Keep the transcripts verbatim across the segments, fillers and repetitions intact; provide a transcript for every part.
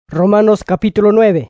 Romanos capítulo nueve.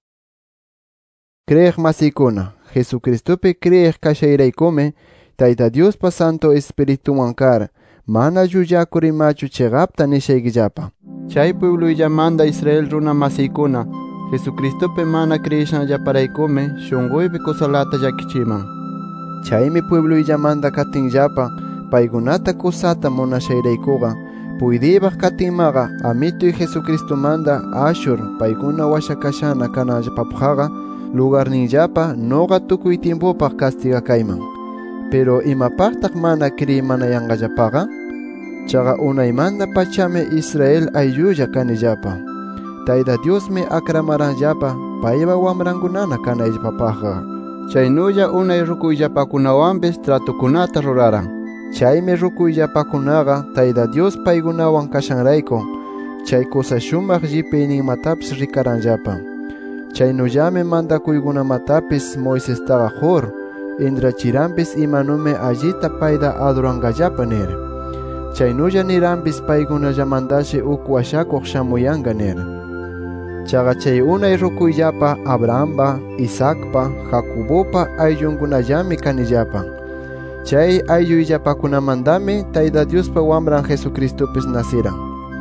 Creeg masicuna, Jesucristopi creeg kashayraykumi, Tayta Diospa Santo Espirituwan kar, mana llullakurimachu chegapta nishaykillapa. Chay puebluyllamanta Israel runa masicuna, Jesucristopi mana creeshanllaparaykumi, shunquypi kusalata llakichiman. Chaymi puebluyllamanta katinllapa, paykunata kusata munashayraykuqa, puydibaq katinmaqa amituy Jesucristomanta ashur paykuna washakashana kanallapapaqqa lugarninllapa noqa tukuy tiempopaq castigakayman. Pero imapaqtaq mana creymanayanqallapaqa? Chaqa unaymanta pachami Israel ayllulla kanillapa. Tayta Diosmi akramaranllapa paypa wamrankunana kanayllapapaqqa. Chaynulla unay rukuyllapakunawanpis tratukunata ruraran. Chaymi rukuyllapakunaqa Tayta Dios paykunawan kashanrayku, chay kusa shumaq llipiyninmatapis rikaranllapa. Chaynullami mandakuykunamatapis Moisestaqa hur, intrachiranpis imanumi allita payta aduranqallapa nir. Chaynulla niranpis paykunallamantashi uk washakuq shamuyanqa nir. Chaqa chay unay rukuyllapa Abrahampa, Isaacpa, Jacobopa ayllunkunallami kanillapa. Chay aylluyllapakunamantami Tayta Diospa wamran Jesucristopis nasiran.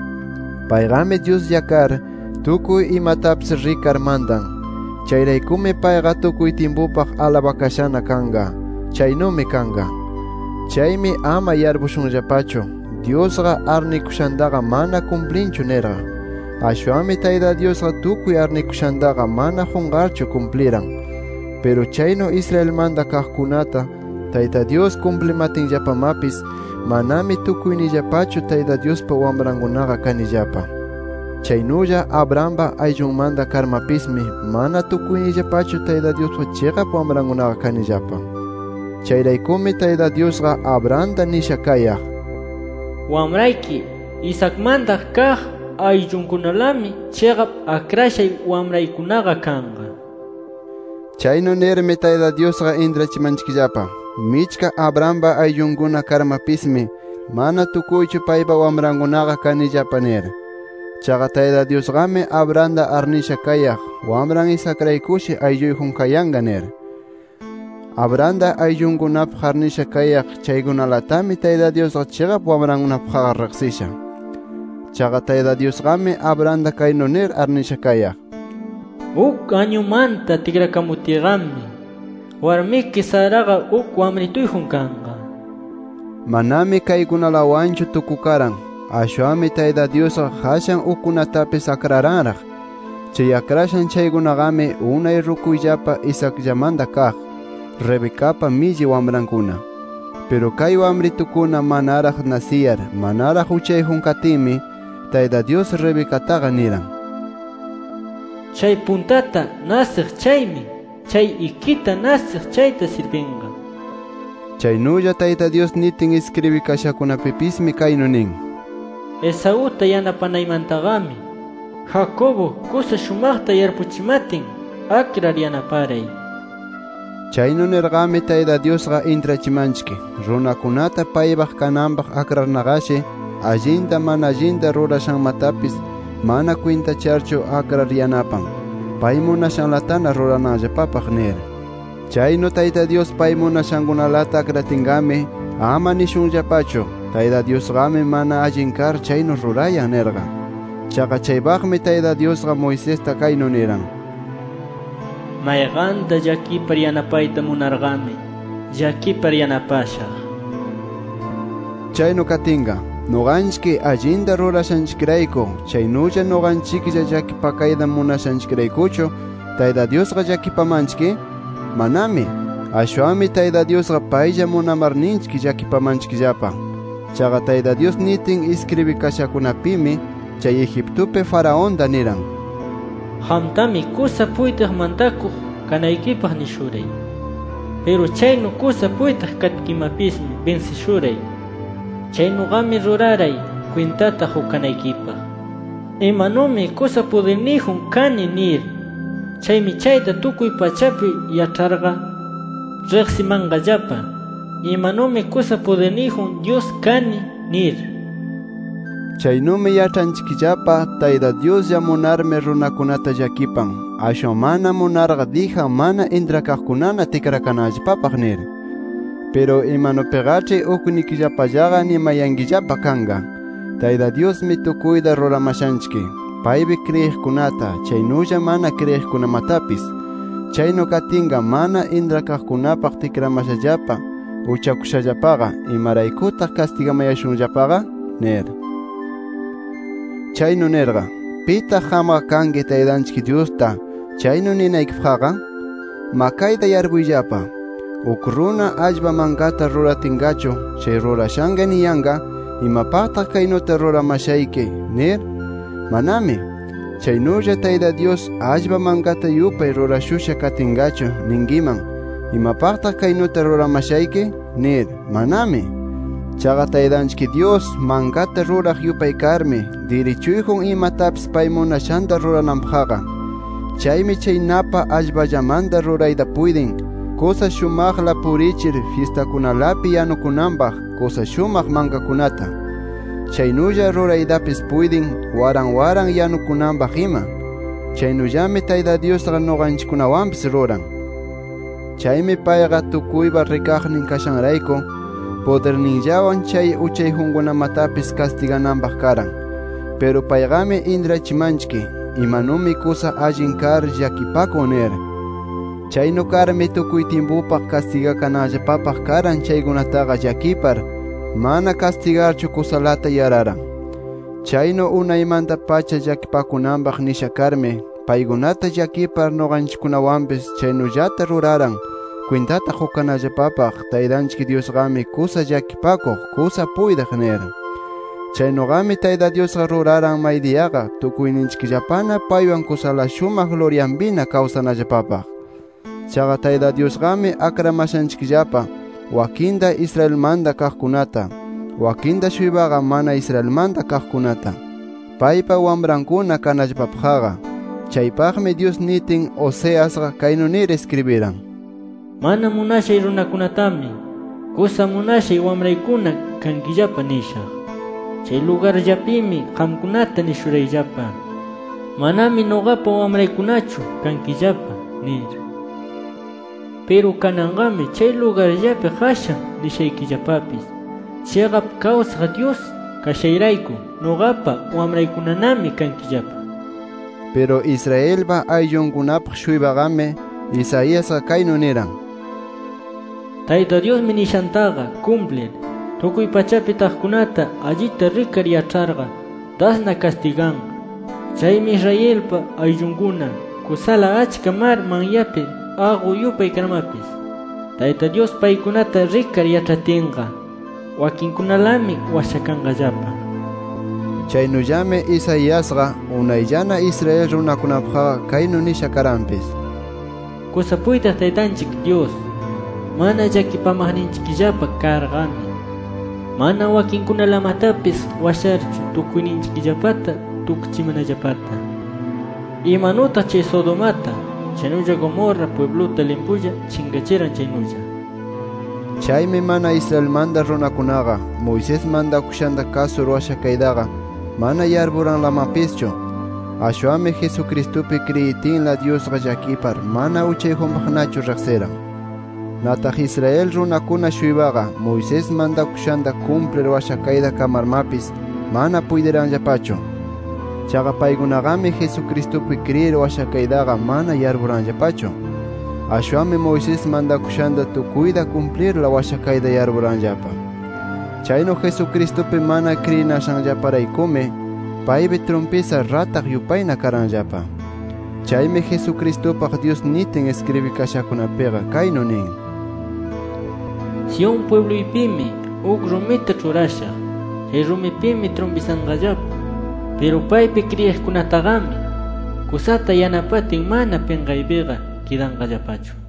Paygami Dios yakar, tukuy imatapis rikar mandan. Chayraykumi payqa tukuy tiempopaq alabakashana kanga, chaynumi kanga. Chaymi ama yarpushunllapachu, Diosqa arnikushantaqa mana cumplinchu nirqa. Ashwami Tayta Diosqa tukuy arnikushantaqa mana hunqarchu cumpliran. Pero chayno Israelmanta kaqkunata Tayta Dios cumplimatinllapamapis, manami tukuynillapachu Tayta Diospa wamrankunaqa kanillapa. Chaynulla Abrahampa ayllunmanta karmapismi, mana tukuynillapachu Tayta Diospa chiqap wamrankunaqa kanillapa. Chayraykumi Tayta Diosqa Abrahamta nisha kayaq: Wamrayki Isaacmanta kaq ayllunkunalami chiqap akrashay wamraykunaqa kanqa. Chaynu nirmi Tayta Diosqa intrachimanchikllapa. Michka Abrahampa ayllunkuna karmapismi, mana tukuychu paypa wamrankunaqa kanillapa nir. Chaqa Tayta Diosqami Abrahamta arnisha kayaq, wamran Isaacrikushi aylluyjun kayanqa nir. Abrahamta ayllunkunapaq arnisha kayaq chaykunalatami Tayta Diosqa chiqap wamrankunapaqqa riqsisha. Chaqa Tayta Diosqami Abrahamta kaynu nir arnisha kayaq: Uk añumanta tikrakamutiqami warmiki Saraqa uk wamrituyjun kanqa. Manami kaykunalawanchu tukukaran, ashwami Tayta Diosqa hashan ukkunatapis akraranraq. Chay akrashan chaykunaqami unay rukuyllapa Isaacllamanta kaq, Rebecapa milli wamrankuna. Pero kay wamritukuna manaraq nasiyar, manaraq uchayjun katinmi, Tayta Dios Rebecataqa niran: Chay puntata nasiq chaymi, chay ikita nasiq chayta sirvinqa. Chaynulla Tayta Dios nitin escribi kashakunapipismi kaynu nin: Esauta yanapanaymantaqami, Jacobo kusa shumaqta yarpuchimatin, akrar yanaparay. Chaynu nirqami Tayta Diosqa intrachimanchiki, runakunata paypaq kananpaq akrarnaqashi, allinta mana allinta rurashanmatapis mana kwintacharchu akrar yanapan, pay munashanlatana ruranallapapaq nir. Chaynu Tayta Dios pay munashankunalata akratingami, ama nishunllapachu, Tayta Diosqami mana allinkar chaynu rurayan nirqa. Chaqa chaypaqmi Tayta Diosqa Moisesta kaynu niran: Mayqanta llakipar yanapayta munarqami, llakipar yanapashaq. Chaynu katinqa, noqanchiki allinta rurashanchikrayku, chaynulla noqanchiklla llakipakayta munashanchikraykuchu Tayta Diosqa llakipamanchiki? Manami, ashwami Tayta Diosqa paylla munamarninchiki llakipamanchikllapa. Chaqa Tayta Dios nitin escribi kashakunapimi chay Egiptopi Faraonta niran: Hamtami kusa puytiq mantakuq kanaykipaq nishuray. Pero chaynu kusa puytiq katkimapismi venceshuray. Chaynuqami ruraray kwintata hukanaykipaq. Imanumi kusa pudirniyjun kani nir. Chaymi chayta tukuy pachapi yacharqa riqsimanqallapa. Imanumi kusa pudirniyjun Dios kani nir. Chaynumi yachanchikllapa Tayta Dios munarmi runakunata llakipan, ashwan mana munarqa dijan mana intrakaqkunana tikrakanallapapaq nir. Pero imanupiqach'i uknikillapallaqa nimayankillapa kanqa, Tayta Diosmi tukuyta ruramashanchik, paypi kriyiqkunata, chaynulla mana kriyiqkunamatapis. Chaynu katinqa mana intrakaqkunapaq tikramashallapa, uchakushallapaqa, imaraykutaq castigamayashunllapaqa nir. Chaynu nirqa, pitaq qamqa kanki Taytanchik Diosta chaynu ninaykipaqqa? Makayta yarpuyllapa, uk runa allpa mankata ruratinqachu, chay rurashanqa niyanqa, imapaqtaq kaynuta ruramashayki nir? Manami. Chaynulla Tayta Dios allpa mankata yupay rurashusha katinqachu ninkiman, imapaqtaq kaynuta ruramashayki nir? Manami. Chaqa Taytanchik Dios mankata ruraq yupay karmi, dirichuyjun imatapis pay munashanta rurananpaqqa. Chaymi chay napa allpallamanta rurayta puydin, kusa shumaqla purichir fiestakunalapi yanukunanpaq kusa shumaq mankakunata. Chaynulla ruraytapis puydin waran waran yanukunanpaq ima. Chaynullami Tayta Diosqa noqanchikkunawanpis ruran. Chaymi payqa tukuypa rikaqnin kashanrayku, poderninllawan chay uchayjunkunamatapis castigananpaq karan. Pero paygami intrachimanchiki, imanumi kusa allin kar llakipaku nir. Chaynu karmi tukuy tiempupaq castigakanallapapaq karan chaykunataqa llakipar, mana castigarchu kusalata yararan. Chaynu unaymanta pacha llakipakunanpaq nisha karmi, paykunata llakipar noqanchikkunawanpis chaynullata ruraran, cuintata hukanallapapaq Taytanchik Diosqami kusa llakipakuq, kusa puydaq nir. Chaynugami Tayta Diosqa ruraran maydiyaqa tukuyninchikllapana paywan kusala shumaq glorianpina kawsanallapapaq. Chaqa Tayta Diosqami akramashanchikllapa wakinta Israelmanta kaqkunata, wakinta shuypaqa mana Israelmanta kaqkunata, paypa wamrankuna kanallapapaqqa. Chaypaqmi Dios nitin Oseasqa kaynu nir escribiran: Mana munashay runakunatami kusa munashay wamraykuna kankillapa nishaq. Chay lugarllapimi qamkunata nishurayllapa, manami noqapa wamraykunachu kankillapa nir. Pero kananqami chay lugarllapi qashan nishaykillapapis, chayqa kawsaq Dios kashayrayku noqapa wamraykunanami kankillapa. Pero Israelpa ayllunkunapaq shuybaqami Isaíasqa kaynu niran: Tayta Diosmi nishantaqa cumplir, tukuy pachapi taqkunata allita rikar yacharqa dasna castigan. Chaymi Israelpa ayllunkuna kusala achka mar manyapi aqu yupay karmapis, Tayta Dios paykunata rikar yachatinqa, wakinkunalami washakanqallapa. Chaynullami Isaíasqa unayllana Israel runakunapaqqa kaynu nisha karanpis: Kusa puydaq Taytanchik Dios, mana llakipamaqninchikllapa karqami, mana wakinkunallamatapis washarchu tukuyninchikllapata tukchimanallapata. Imanutaq chay Sodomata, chaynulla Gomorra puebluta limpulla chinkachiran chaynulla. Chaymi mana Israelmanta runakunaqa Moisés mandakushanta kasur washakaytaqa mana yarpuranlamapischu. Ashwami Jesucristupi kriyitinla Diosqa llakipar mana uchayjunpaqnachu riqsiran. Nataq Israel runakuna shuypaqa Moisés mandakushanta cumplir washakayta kamarmapis mana puydiranllapachu. Chaqa paykunaqami Jesucristupi kriyir washakaytaqa mana yarpuranllapachu. Ashwami Moisés mandakushanta tukuyta cumplirla washakayta yarpuranllapa. Chaynu Jesucristupi mana kriyinashanllaparaykumi paypi trumpisa rataq yupayna karanllapa. Chaymi Jesucristupaq Dios nitin escribikashakunapiqa kaynu nin: Sion puebloypimi uk rumita churashaq, chay rumipimi trumpisanqallapa, pero paypi kriyiqkunataqami kusata yanapatin mana pinqaypiqa kidanqallapachu.